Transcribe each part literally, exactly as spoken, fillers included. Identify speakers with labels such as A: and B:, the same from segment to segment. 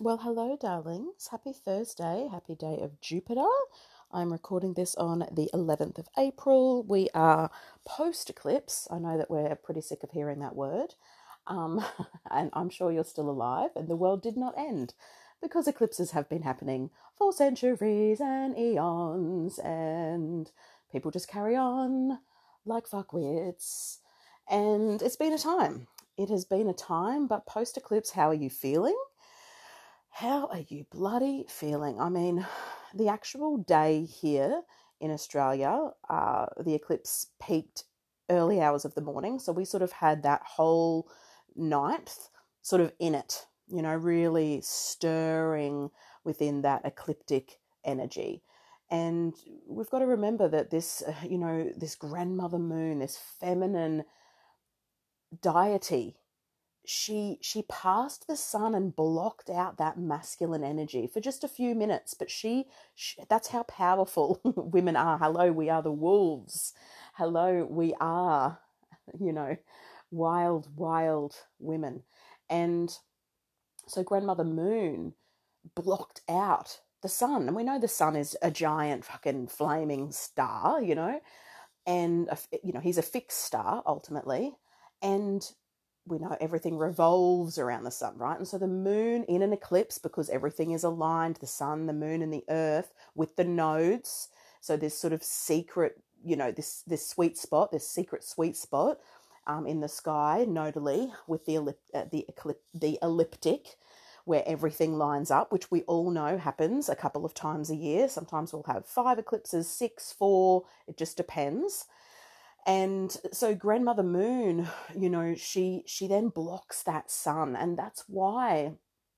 A: Well, hello, darlings. Happy Thursday. Happy day of Jupiter. I'm recording this on the eleventh of April. We are post eclipse. I know that we're pretty sick of hearing that word. Um, and I'm sure you're still alive, and the world did not end because eclipses have been happening for centuries and eons, and people just carry on like fuckwits. And it's been a time. It has been a time, but post eclipse, how are you feeling? How are you bloody feeling? I mean, the actual day here in Australia, uh, the eclipse peaked early hours of the morning. So we sort of had that whole night sort of in it, you know, really stirring within that ecliptic energy. And we've got to remember that this, uh, you know, this grandmother moon, this feminine deity, she she passed the sun and blocked out that masculine energy for just a few minutes, but she, she that's how powerful women are. Hello, we are the wolves. Hello, we are, you know, wild wild women. And so grandmother moon blocked out the sun, and we know the sun is a giant fucking flaming star, you know, and you know he's a fixed star ultimately, and we know everything revolves around the sun, right? And so the moon in an eclipse, because everything is aligned, the sun, the moon, and the earth with the nodes. So this sort of secret, you know, this this sweet spot, this secret sweet spot um, in the sky, nodally with the ellip- uh, the eclip- the elliptic, where everything lines up, which we all know happens a couple of times a year. Sometimes we'll have five eclipses, six, four. It just depends. And so grandmother moon, you know, she she then blocks that sun, and that's why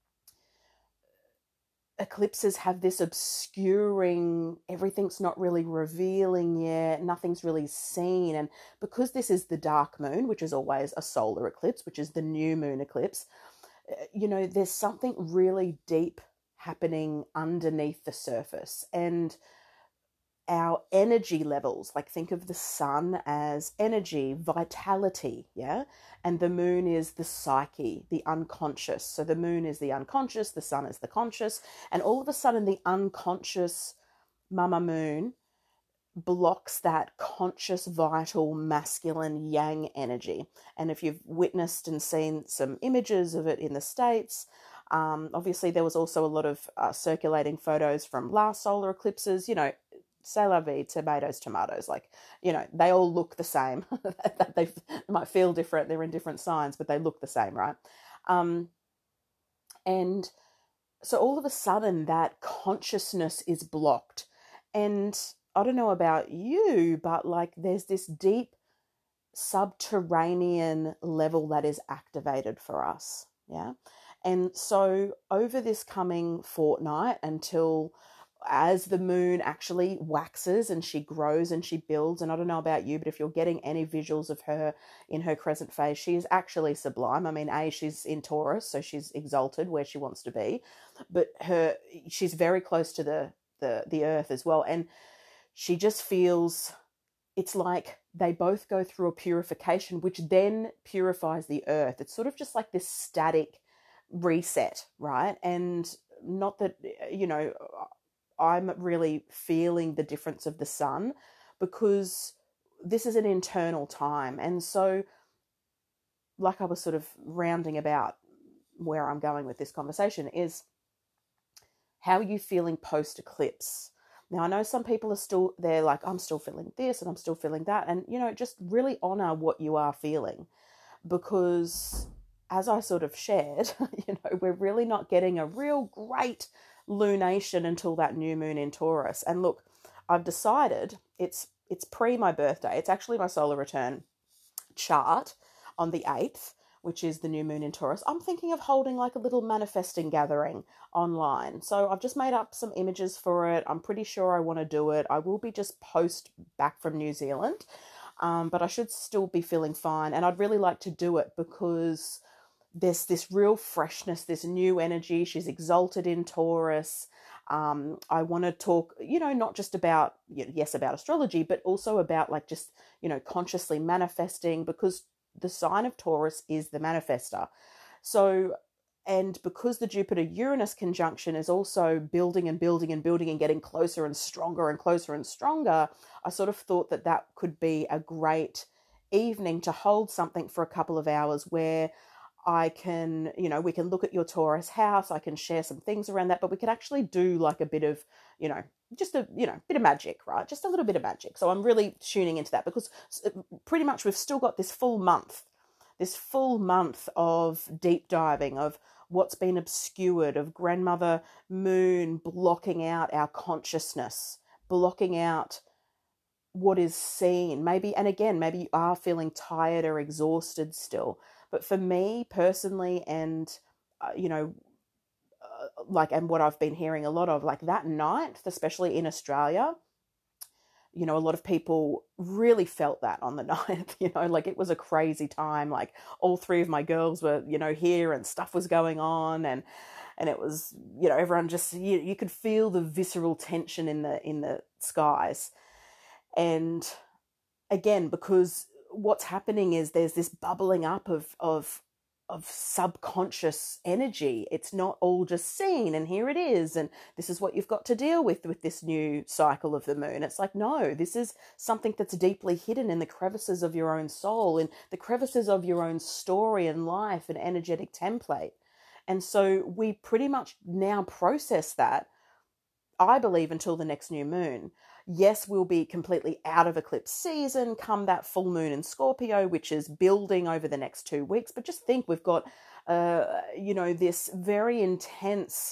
A: eclipses have this obscuring, everything's not really revealing yet, nothing's really seen. And because this is the dark moon, which is always a solar eclipse, which is the new moon eclipse, you know, there's something really deep happening underneath the surface. And our energy levels, like think of the sun as energy, vitality, yeah? And the moon is the psyche, the unconscious. So the moon is the unconscious, the sun is the conscious, and all of a sudden the unconscious mama moon blocks that conscious, vital, masculine yang energy. And if you've witnessed and seen some images of it in the States, um, obviously there was also a lot of uh, circulating photos from last solar eclipses, you know, c'est la vie, tomatoes, tomatoes. Like, you know, they all look the same. They might feel different. They're in different signs, but they look the same, right? Um, and so all of a sudden that consciousness is blocked. And I don't know about you, but like there's this deep subterranean level that is activated for us. Yeah. And so over this coming fortnight, until as the moon actually waxes and she grows and she builds, and I don't know about you, but if you're getting any visuals of her in her crescent phase, she is actually sublime. I mean, A, she's in Taurus, so she's exalted where she wants to be, but her she's very close to the the the earth as well, and she just feels, it's like they both go through a purification, which then purifies the earth. It's sort of just like this static reset, right? And not that, you know, I'm really feeling the difference of the sun, because this is an internal time. And so, like I was sort of rounding about where I'm going with this conversation, is how are you feeling post eclipse? Now, I know some people are still, they're like, I'm still feeling this and I'm still feeling that. And, you know, just really honor what you are feeling, because as I sort of shared, you know, we're really not getting a real great lunation until that new moon in Taurus. And look, I've decided it's it's pre my birthday. It's actually my solar return chart on the eighth, which is the new moon in Taurus. I'm thinking of holding like a little manifesting gathering online. So I've just made up some images for it. I'm pretty sure I want to do it. I will be just post back from New Zealand, um, but I should still be feeling fine. And I'd really like to do it because there's this real freshness, this new energy. She's exalted in Taurus. Um, I want to talk, you know, not just about, yes, about astrology, but also about like just, you know, consciously manifesting, because the sign of Taurus is the manifester. So, and because the Jupiter-Uranus conjunction is also building and building and building and getting closer and stronger and closer and stronger, I sort of thought that that could be a great evening to hold something for a couple of hours where I can, you know, we can look at your Taurus house, I can share some things around that, but we could actually do like a bit of, you know, just a, you know, bit of magic, right? Just a little bit of magic. So I'm really tuning into that because pretty much we've still got this full month, this full month of deep diving of what's been obscured, of grandmother moon blocking out our consciousness, blocking out what is seen. Maybe, and again, maybe you are feeling tired or exhausted still. But for me personally, and, uh, you know, uh, like, and what I've been hearing a lot of, like that ninth, especially in Australia, you know, a lot of people really felt that on the ninth, you know, like it was a crazy time. Like all three of my girls were, you know, here and stuff was going on, and, and it was, you know, everyone just, you, you could feel the visceral tension in the, in the skies. And again, because what's happening is there's this bubbling up of, of, of subconscious energy. It's not all just seen and here it is, and this is what you've got to deal with with this new cycle of the moon. It's like, no, this is something that's deeply hidden in the crevices of your own soul, in the crevices of your own story and life and energetic template. And so we pretty much now process that, I believe, until the next new moon. Yes, we'll be completely out of eclipse season come that full moon in Scorpio, which is building over the next two weeks. But just think, we've got, uh, you know, this very intense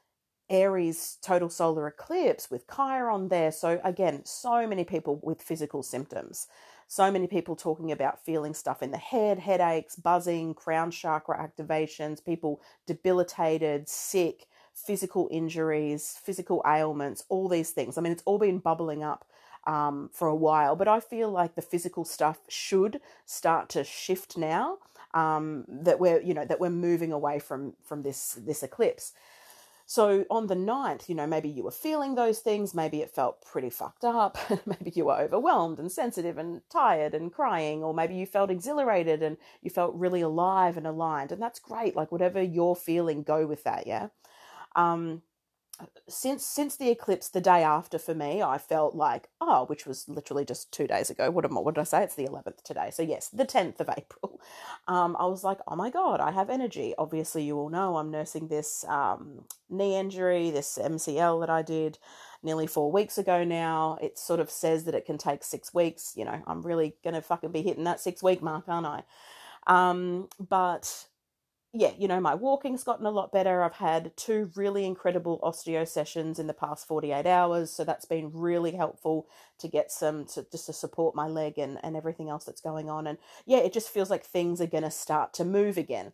A: Aries total solar eclipse with Chiron there. So again, so many people with physical symptoms. So many people talking about feeling stuff in the head, headaches, buzzing, crown chakra activations, people debilitated, sick, physical injuries, physical ailments, all these things. I mean, it's all been bubbling up um, for a while, but I feel like the physical stuff should start to shift now, um, that we're, you know, that we're moving away from, from this, this eclipse. So on the ninth, you know, maybe you were feeling those things, maybe it felt pretty fucked up, maybe you were overwhelmed and sensitive and tired and crying, or maybe you felt exhilarated and you felt really alive and aligned, and that's great. Like whatever you're feeling, go with that, yeah? Um, since since the eclipse, the day after for me, I felt like, oh, which was literally just two days ago. What am I, what did I say? It's the eleventh today. So yes, the tenth of April. Um, I was like, oh my God, I have energy. Obviously, you all know I'm nursing this um, knee injury, this M C L that I did nearly four weeks ago now. It sort of says that it can take six weeks. You know, I'm really going to fucking be hitting that six week mark, aren't I? Um, but yeah, you know, my walking's gotten a lot better. I've had two really incredible osteo sessions in the past forty-eight hours. So that's been really helpful to get some, to, just to support my leg and, and everything else that's going on. And yeah, it just feels like things are going to start to move again.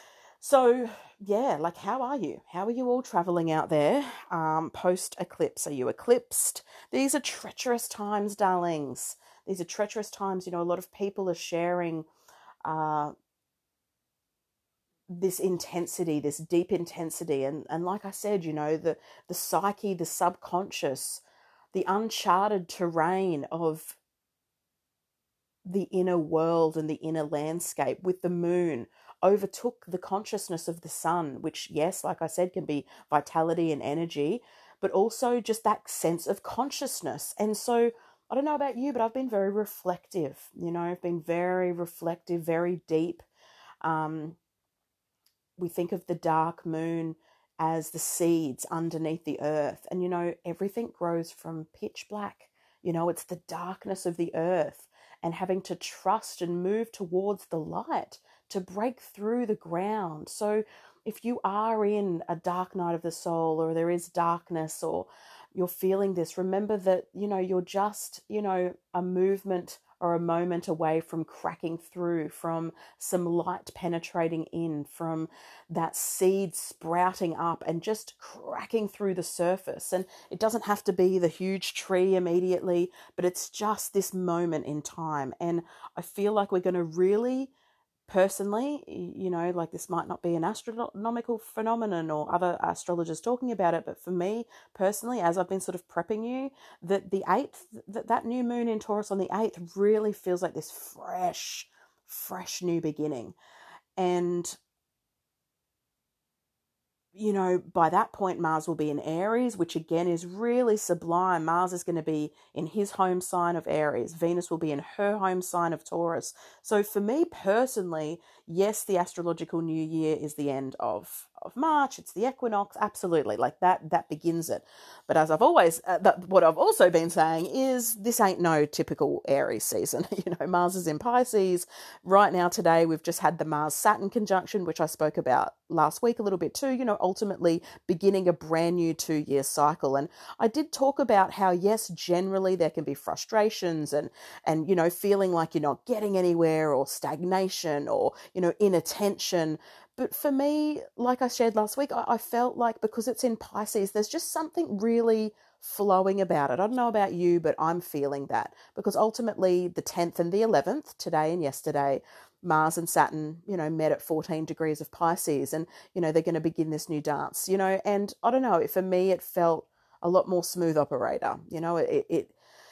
A: So yeah, like, how are you? How are you all traveling out there um, post-eclipse? Are you eclipsed? These are treacherous times, darlings. These are treacherous times. You know, a lot of people are sharing uh, this intensity, this deep intensity. And, and like I said, you know, the, the psyche, the subconscious, the uncharted terrain of the inner world and the inner landscape with the moon overtook the consciousness of the sun, which, yes, like I said, can be vitality and energy, but also just that sense of consciousness. And so I don't know about you, but I've been very reflective, you know, I've been very reflective, very deep. Um, we think of the dark moon as the seeds underneath the earth. And, you know, everything grows from pitch black. You know, it's the darkness of the earth and having to trust and move towards the light to break through the ground. So if you are in a dark night of the soul, or there is darkness, or you're feeling this, remember that, you know, you're just, you know, a movement or a moment away from cracking through, from some light penetrating in, from that seed sprouting up and just cracking through the surface. And it doesn't have to be the huge tree immediately, but it's just this moment in time. And I feel like we're going to really, personally, you know, like, this might not be an astronomical phenomenon or other astrologers talking about it, but for me personally, as I've been sort of prepping you, that the eighth, that, that new moon in Taurus on the eighth really feels like this fresh, fresh new beginning. And you know, by that point, Mars will be in Aries, which again is really sublime. Mars is going to be in his home sign of Aries. Venus will be in her home sign of Taurus. So for me personally, yes, the astrological new year is the end of of March. It's the equinox. Absolutely. Like that, that begins it. But as I've always, uh, that, what I've also been saying is this ain't no typical Aries season. You know, Mars is in Pisces. Right now, today, we've just had the Mars-Saturn conjunction, which I spoke about last week a little bit too, you know, ultimately beginning a brand new two-year cycle. And I did talk about how, yes, generally there can be frustrations and, and, you know, feeling like you're not getting anywhere or stagnation or, you know, inattention. But for me, like I shared last week, I, I felt like because it's in Pisces, there's just something really flowing about it. I don't know about you, but I'm feeling that because ultimately the tenth and the eleventh, today and yesterday, Mars and Saturn, you know, met at fourteen degrees of Pisces and, you know, they're going to begin this new dance, you know, and I don't know, for me, it felt a lot more smooth operator, you know, it, it,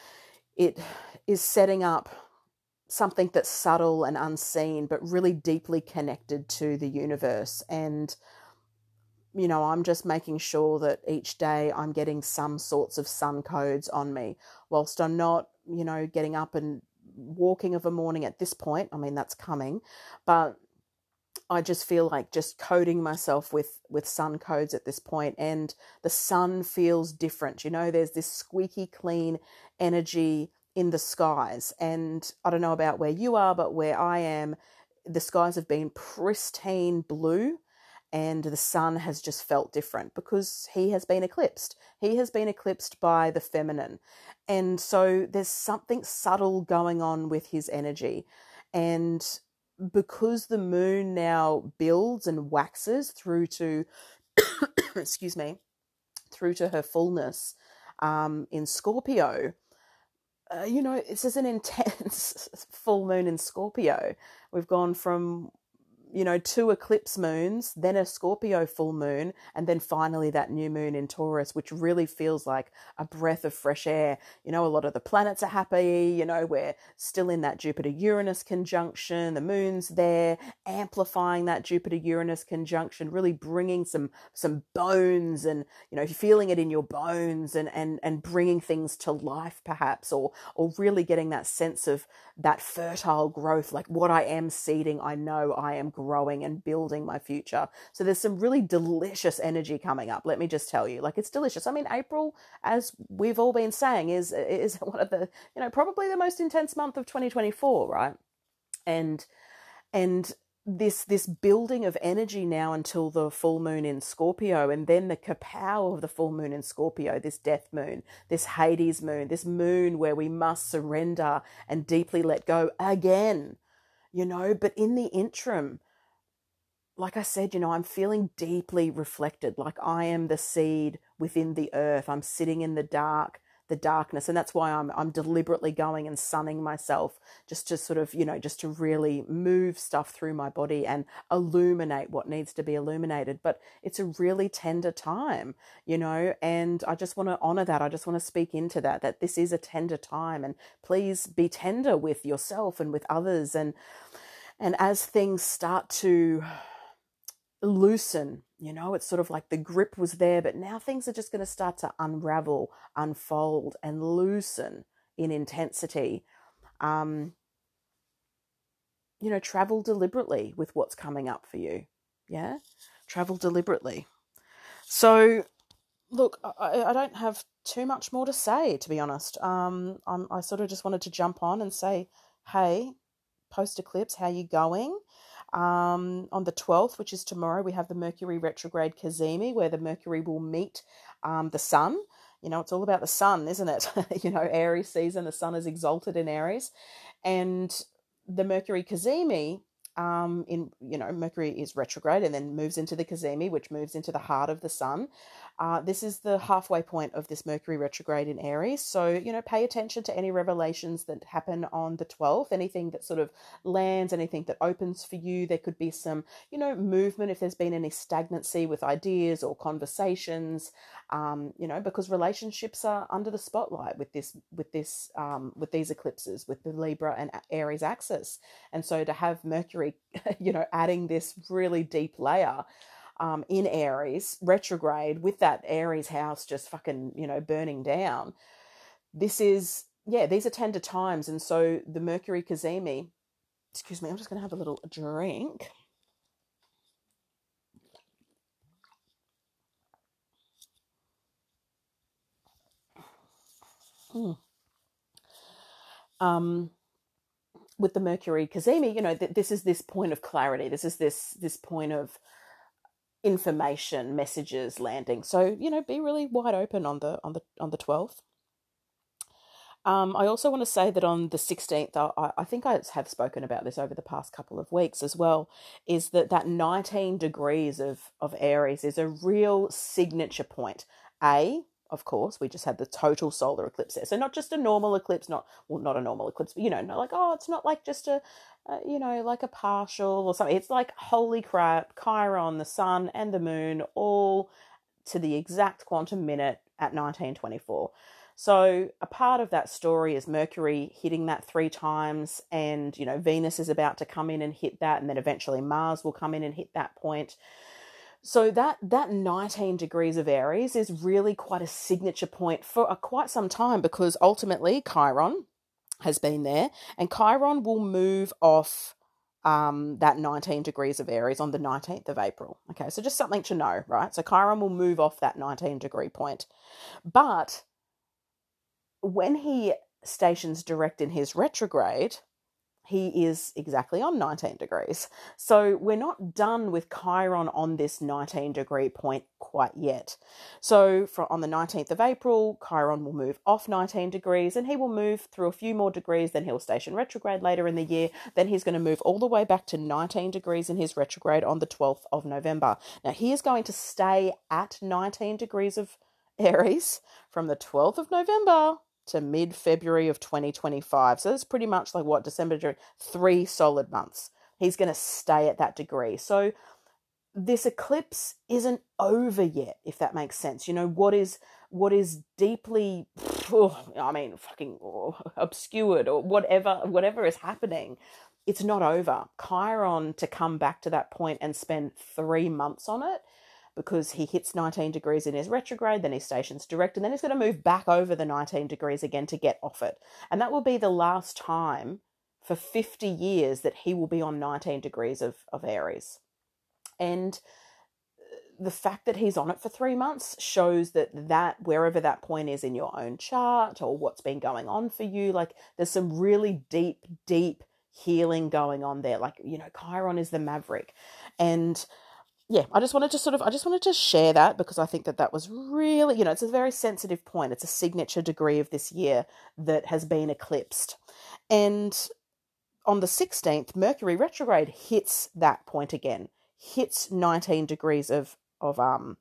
A: it is setting up something that's subtle and unseen, but really deeply connected to the universe. And, you know, I'm just making sure that each day I'm getting some sorts of sun codes on me, whilst I'm not, you know, getting up and walking of a morning at this point. I mean, that's coming, but I just feel like just coding myself with, with sun codes at this point. And the sun feels different. You know, there's this squeaky clean energy in the skies. And I don't know about where you are, but where I am, the skies have been pristine blue and the sun has just felt different because he has been eclipsed. He has been eclipsed by the feminine. And so there's something subtle going on with his energy. And because the moon now builds and waxes through to, excuse me, through to her fullness um, in Scorpio, Uh, you know, this is an intense full moon in Scorpio. We've gone from, you know, two eclipse moons, then a Scorpio full moon, and then finally that new moon in Taurus, which really feels like a breath of fresh air. You know, a lot of the planets are happy, you know, we're still in that Jupiter-Uranus conjunction, the moon's there, amplifying that Jupiter-Uranus conjunction, really bringing some some bones and, you know, feeling it in your bones and and and bringing things to life perhaps, or or really getting that sense of that fertile growth, like what I am seeding, I know I am growing and building my future. So there's some really delicious energy coming up. Let me just tell you, like it's delicious. I mean, April, as we've all been saying, is is one of the, you know, probably the most intense month of twenty twenty-four, right? And and this this building of energy now until the full moon in Scorpio, and then the kapow of the full moon in Scorpio, this death moon, this Hades moon, this moon where we must surrender and deeply let go again, you know. But in the interim, like I said, you know, I'm feeling deeply reflected, like I am the seed within the earth. I'm sitting in the dark, the darkness. And that's why I'm I'm deliberately going and sunning myself just to sort of, you know, just to really move stuff through my body and illuminate what needs to be illuminated. But it's a really tender time, you know, and I just want to honor that. I just want to speak into that, that this is a tender time, and please be tender with yourself and with others. And and as things start to loosen, you know, it's sort of like the grip was there, but now things are just going to start to unravel, unfold, and loosen in intensity. Um, you know, travel deliberately with what's coming up for you. Yeah, travel deliberately. So, look, I, I don't have too much more to say, to be honest. Um, I'm, I sort of just wanted to jump on and say, hey, post eclipse, how you going? Um, on the twelfth, which is tomorrow, we have the Mercury retrograde Cazimi, where the Mercury will meet um, the sun. You know, it's all about the sun, isn't it? You know, Aries season, the sun is exalted in Aries. And the Mercury Cazimi, um, in, you know, Mercury is retrograde and then moves into the Cazimi, which moves into the heart of the sun. Uh, this is the halfway point of this Mercury retrograde in Aries. So, you know, pay attention to any revelations that happen on the twelfth, anything that sort of lands, anything that opens for you. There could be some, you know, movement if there's been any stagnancy with ideas or conversations, um, you know, because relationships are under the spotlight with this, with this, um, with these eclipses, with the Libra and Aries axis. And so to have Mercury, you know, adding this really deep layer, um, in Aries, retrograde, with that Aries house just fucking, you know, burning down. This is, yeah, these are tender times. And so the Mercury cazimi, excuse me, I'm just going to have a little drink. Mm. Um, with the Mercury cazimi, you know, th- this is this point of clarity. This is this this point of information, messages landing. So, you know, be really wide open on the on the on the twelfth. Um, I also want to say that on the sixteenth, I, I think I have spoken about this over the past couple of weeks as well, is that that nineteen degrees of, of Aries is a real signature point. A, of course, we just had the total solar eclipse there. So not just a normal eclipse, not, well, not a normal eclipse, but, you know, not like, oh, it's not like just a, uh, you know, like a partial or something. It's like, holy crap, Chiron, the sun and the moon, all to the exact quantum minute at nineteen twenty-four. So a part of that story is Mercury hitting that three times, and, you know, Venus is about to come in and hit that, and then eventually Mars will come in and hit that point. So that that nineteen degrees of Aries is really quite a signature point for a, quite some time, because ultimately Chiron has been there, and Chiron will move off um, that nineteen degrees of Aries on the nineteenth of April. Okay, so just something to know, right? So Chiron will move off that nineteen degree point. But when he stations direct in his retrograde, he is exactly on nineteen degrees. So we're not done with Chiron on this nineteen degree point quite yet. So for, on the nineteenth of April, Chiron will move off nineteen degrees, and he will move through a few more degrees. Then he'll station retrograde later in the year. Then he's going to move all the way back to nineteen degrees in his retrograde on the twelfth of November. Now he is going to stay at nineteen degrees of Aries from the twelfth of November to mid-February of twenty twenty-five. So that's pretty much like what, December, January, three solid months. He's going to stay at that degree. So this eclipse isn't over yet, if that makes sense. You know, what is what is deeply, oh, I mean, fucking oh, obscured or whatever, whatever is happening, it's not over. Chiron, to come back to that point and spend three months on it, because he hits nineteen degrees in his retrograde, then he stations direct, and then he's going to move back over the nineteen degrees again to get off it. And that will be the last time for fifty years that he will be on nineteen degrees of, of Aries. And the fact that he's on it for three months shows that that wherever that point is in your own chart or what's been going on for you, like there's some really deep, deep healing going on there. Like, you know, Chiron is the maverick. And yeah, I just wanted to sort of, I just wanted to share that, because I think that that was really, you know, it's a very sensitive point. It's a signature degree of this year that has been eclipsed. And on the sixteenth, Mercury retrograde hits that point again, hits nineteen degrees of, of um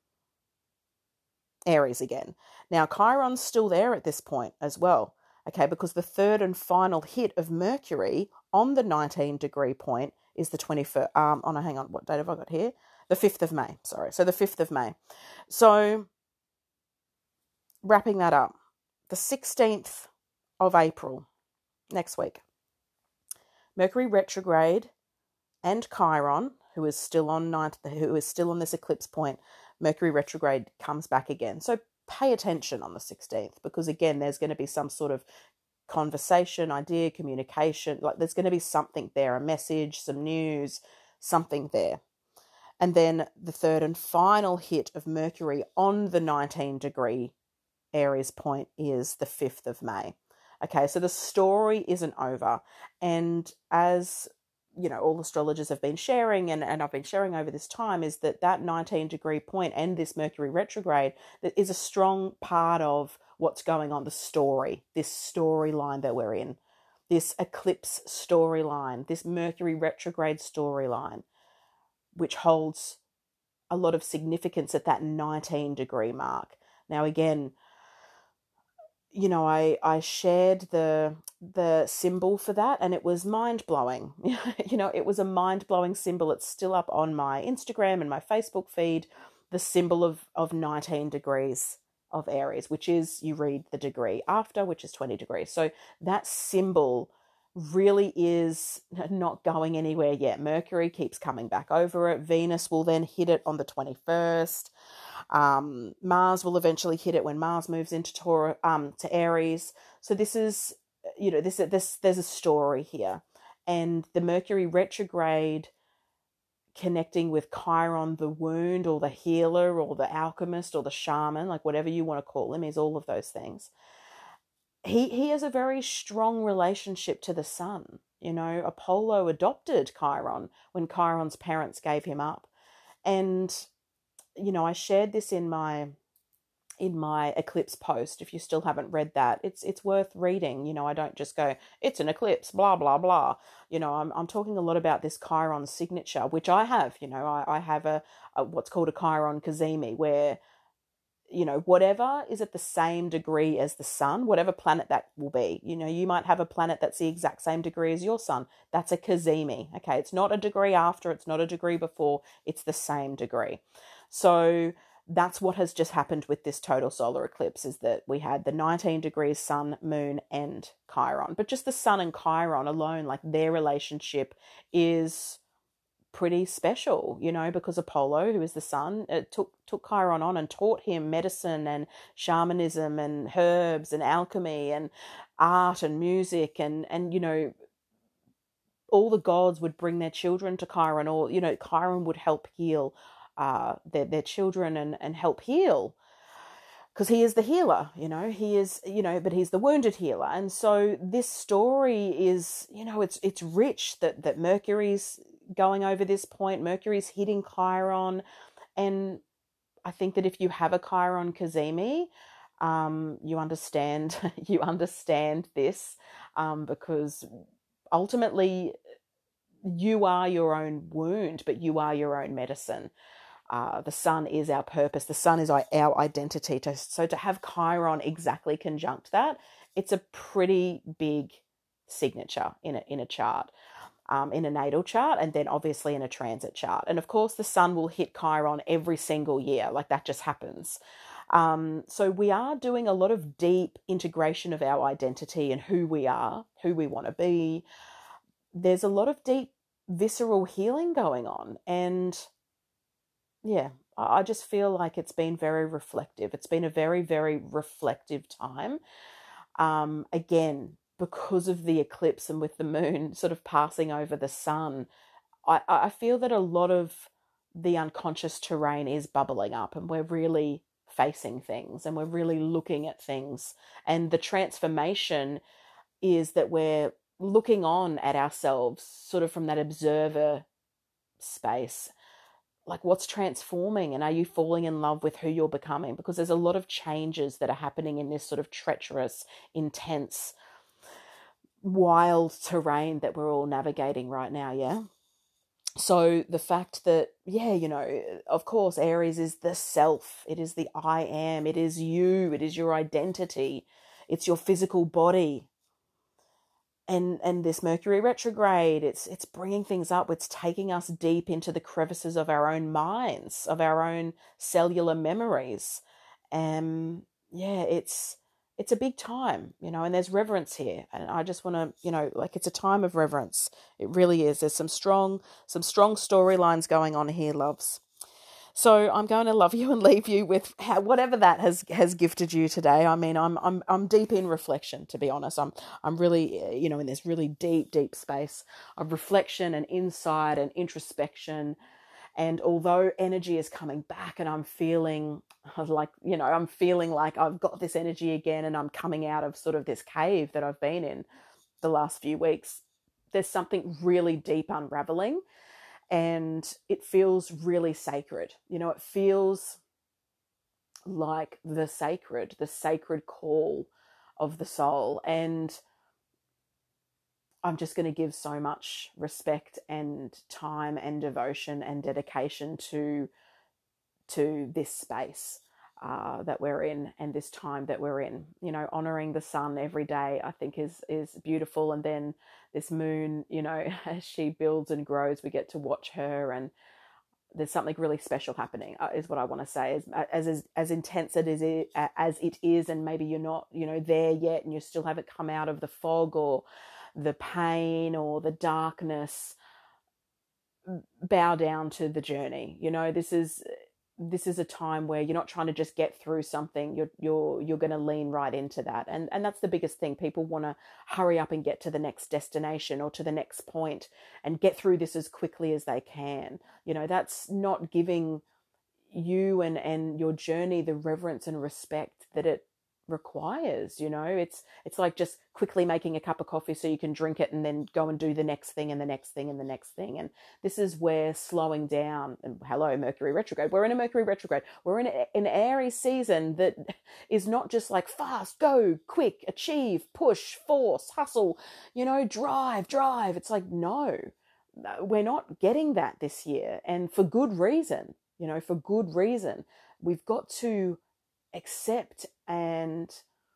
A: Aries again. Now, Chiron's still there at this point as well, okay, because the third and final hit of Mercury on the nineteen degree point is the twenty-first, um, oh no, hang on, what date have I got here? The fifth of May, sorry. So the fifth of May. So wrapping that up, the sixteenth of April, next week, Mercury retrograde and Chiron, who is still on ninth, who is still on this eclipse point, Mercury retrograde comes back again. So pay attention on the sixteenth, because again, there's going to be some sort of conversation, idea, communication, like there's going to be something there, a message, some news, something there. And then the third and final hit of Mercury on the nineteen degree Aries point is the fifth of May. Okay, so the story isn't over. And as, you know, all astrologers have been sharing, and, and I've been sharing over this time, is that that nineteen degree point and this Mercury retrograde that is a strong part of what's going on, the story, this storyline that we're in, this eclipse storyline, this Mercury retrograde storyline, which holds a lot of significance at that nineteen degree mark. Now, again, you know, I, I shared the the symbol for that, and it was mind-blowing. You know, it was a mind-blowing symbol. It's still up on my Instagram and my Facebook feed, the symbol of, of nineteen degrees of Aries, which is, you read the degree after, which is twenty degrees. So that symbol really is not going anywhere yet. Mercury keeps coming back over it. Venus will then hit it on the twenty-first. Um, Mars will eventually hit it when Mars moves into Taurus, um, to Aries. So this is, you know, this, this, there's a story here. And the Mercury retrograde connecting with Chiron, the wound or the healer or the alchemist or the shaman, like whatever you want to call him, is all of those things. He, he has a very strong relationship to the sun. You know, Apollo adopted Chiron when Chiron's parents gave him up. And, you know, I shared this in my in my eclipse post. If you still haven't read that, it's it's worth reading. You know, I don't just go, it's an eclipse, blah, blah, blah. You know, I'm I'm talking a lot about this Chiron signature, which I have. You know, I, I have a, a what's called a Chiron cazimi, where, you know, whatever is at the same degree as the sun, whatever planet that will be. You know, you might have a planet that's the exact same degree as your sun. That's a cazimi. Okay, it's not a degree after, it's not a degree before, it's the same degree. So that's what has just happened with this total solar eclipse, is that we had the nineteen degrees sun, moon, and Chiron. But just the sun and Chiron alone, like their relationship is pretty special, you know, because Apollo, who is the sun, it took took Chiron on and taught him medicine and shamanism and herbs and alchemy and art and music, and and you know, all the gods would bring their children to Chiron, or you know, Chiron would help heal uh, their their children and and help heal, because he is the healer, you know, he is, you know, but he's the wounded healer. And so this story is, you know, it's it's rich that that Mercury's going over this point, Mercury's hitting Chiron. And I think that if you have a Chiron cazimi, um, you understand, you understand this, um, because ultimately you are your own wound, but you are your own medicine. Uh, the sun is our purpose. The sun is our, our identity. To, so to have Chiron exactly conjunct that, it's a pretty big signature in a, in a chart, um, in a natal chart, and then obviously in a transit chart. And of course, the sun will hit Chiron every single year. Like that just happens. Um, so we are doing a lot of deep integration of our identity and who we are, who we want to be. There's a lot of deep visceral healing going on. And yeah, I just feel like it's been very reflective. It's been a very, very reflective time. Um, again, because of the eclipse and with the moon sort of passing over the sun, I, I feel that a lot of the unconscious terrain is bubbling up, and we're really facing things and we're really looking at things. And the transformation is that we're looking on at ourselves sort of from that observer space. Like, what's transforming, and are you falling in love with who you're becoming? Because there's a lot of changes that are happening in this sort of treacherous, intense, wild terrain that we're all navigating right now. Yeah. So the fact that, yeah, you know, of course, Aries is the self. It is the I am. It is you. It is your identity. It's your physical body. And and this Mercury retrograde, it's it's bringing things up. It's taking us deep into the crevices of our own minds, of our own cellular memories. Um, yeah, it's it's a big time, you know, and there's reverence here. And I just want to, you know, like, it's a time of reverence. It really is. There's some strong, some strong storylines going on here, loves. So I'm going to love you and leave you with how, whatever that has has gifted you today. I mean, I'm I'm I'm deep in reflection, to be honest. I'm I'm really, you know, in this really deep deep space of reflection and insight and introspection. And although energy is coming back, and I'm feeling like, you know, I'm feeling like I've got this energy again, and I'm coming out of sort of this cave that I've been in the last few weeks, there's something really deep unraveling. And it feels really sacred. You know, it feels like the sacred, the sacred call of the soul. And I'm just going to give so much respect and time and devotion and dedication to, to this space uh, that we're in, and this time that we're in. You know, honoring the sun every day, I think is, is beautiful. And then this moon, you know, as she builds and grows, we get to watch her, and there's something really special happening, uh, is what I want to say. As, as as as intense it is, as it is, and maybe you're not, you know, there yet, and you still haven't come out of the fog, or the pain or the darkness bow down to the journey. You know, this is this is a time where you're not trying to just get through something. You're you're you're going to lean right into that, and and that's the biggest thing. People want to hurry up and get to the next destination or to the next point and get through this as quickly as they can. You know, that's not giving you and and your journey the reverence and respect that it requires. You know, it's it's like just quickly making a cup of coffee so you can drink it and then go and do the next thing and the next thing and the next thing. And this is where slowing down, and hello, Mercury retrograde, we're in a Mercury retrograde, we're in a, an Aries season that is not just like fast, go, quick, achieve, push, force, hustle, you know, drive, drive. It's like, no, we're not getting that this year, and for good reason. You know, for good reason. We've got to accept and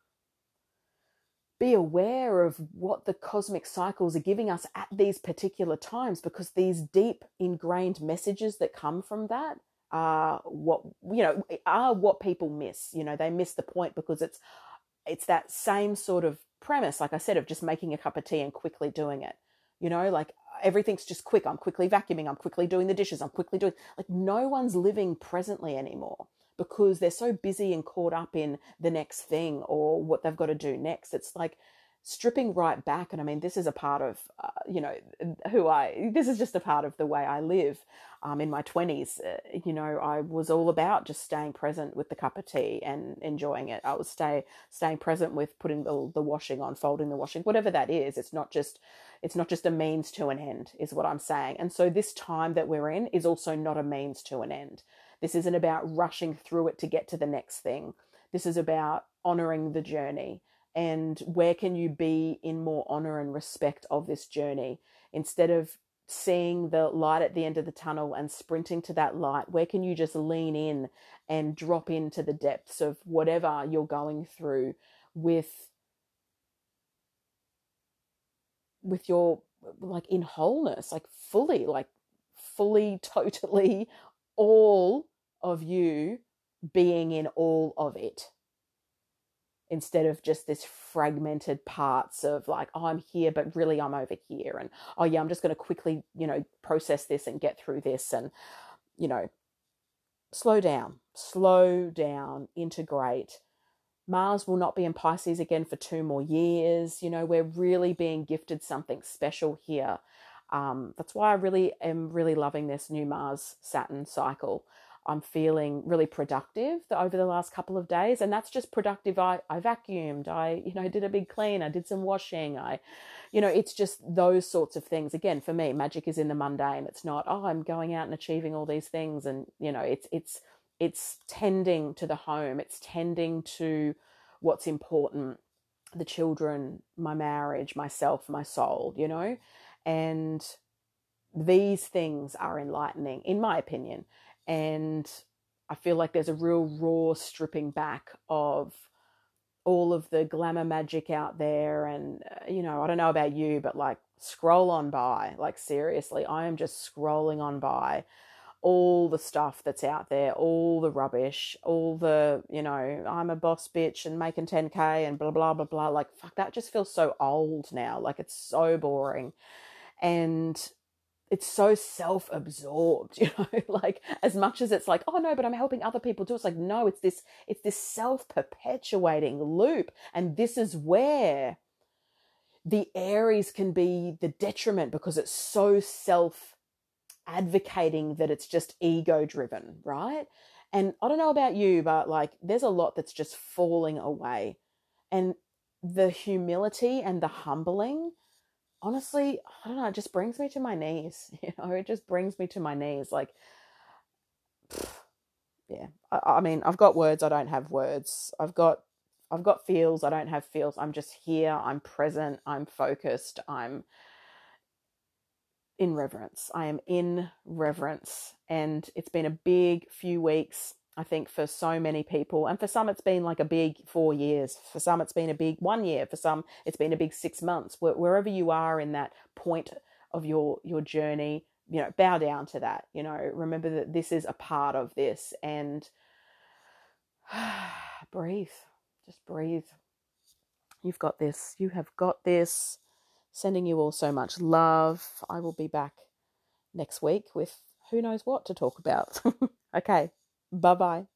A: be aware of what the cosmic cycles are giving us at these particular times, because these deep ingrained messages that come from that are what, you know, are what people miss. You know, they miss the point because it's it's that same sort of premise, like I said, of just making a cup of tea and quickly doing it. You know, like everything's just quick. I'm quickly vacuuming. I'm quickly doing the dishes. I'm quickly doing, like, no one's living presently anymore because they're so busy and caught up in the next thing or what they've got to do next. It's like stripping right back. And I mean, this is a part of, uh, you know, who I, this is just a part of the way I live. Um, in my twenties, uh, you know, I was all about just staying present with the cup of tea and enjoying it. I was stay, staying present with putting the, the washing on, folding the washing, whatever that is. It's not just, it's not just a means to an end is what I'm saying. And so this time that we're in is also not a means to an end. This isn't about rushing through it to get to the next thing. This is about honoring the journey. And where can you be in more honor and respect of this journey? Instead of seeing the light at the end of the tunnel and sprinting to that light, where can you just lean in and drop into the depths of whatever you're going through with, with your, like, in wholeness, like fully, like fully, totally, all of you being in all of it, instead of just this fragmented parts of like, oh, I'm here, but really I'm over here. And, oh yeah, I'm just going to quickly, you know, process this and get through this. And, you know, slow down, slow down, integrate. Mars will not be in Pisces again for two more years. You know, we're really being gifted something special here. Um, that's why I really am really loving this new Mars-Saturn cycle. I'm feeling really productive over the last couple of days, and that's just productive. I, I vacuumed, I, you know, did a big clean, I did some washing, I, you know, it's just those sorts of things. Again, for me, magic is in the mundane. It's not, oh, I'm going out and achieving all these things. And, you know, it's, it's, it's tending to the home. It's tending to what's important, the children, my marriage, myself, my soul, you know, and these things are enlightening, in my opinion. And I feel like there's a real raw stripping back of all of the glamour magic out there. And, uh, you know, I don't know about you, but like scroll on by, like seriously, I am just scrolling on by all the stuff that's out there, all the rubbish, all the, you know, I'm a boss bitch and making ten K and blah, blah, blah, blah. Like, fuck, that just feels so old now. Like, it's so boring. And it's so self-absorbed, you know, like as much as it's like, oh no, but I'm helping other people too. It's like, no, it's this, it's this self-perpetuating loop. And this is where the Aries can be the detriment, because it's so self-advocating that it's just ego-driven, right? And I don't know about you, but like there's a lot that's just falling away. And the humility and the humbling, honestly, I don't know, it just brings me to my knees, you know, it just brings me to my knees. Like, pff, yeah, I, I mean, I've got words, I don't have words. I've got, I've got feels, I don't have feels. I'm just here, I'm present, I'm focused, I'm in reverence. I am in reverence. And it's been a big few weeks, I think, for so many people. And for some, it's been like a big four years. For some, it's been a big one year. For some, it's been a big six months. Wherever you are in that point of your, your journey, you know, bow down to that. You know, remember that this is a part of this. And breathe. Just breathe. You've got this. You have got this. Sending you all so much love. I will be back next week with who knows what to talk about. Okay, bye-bye.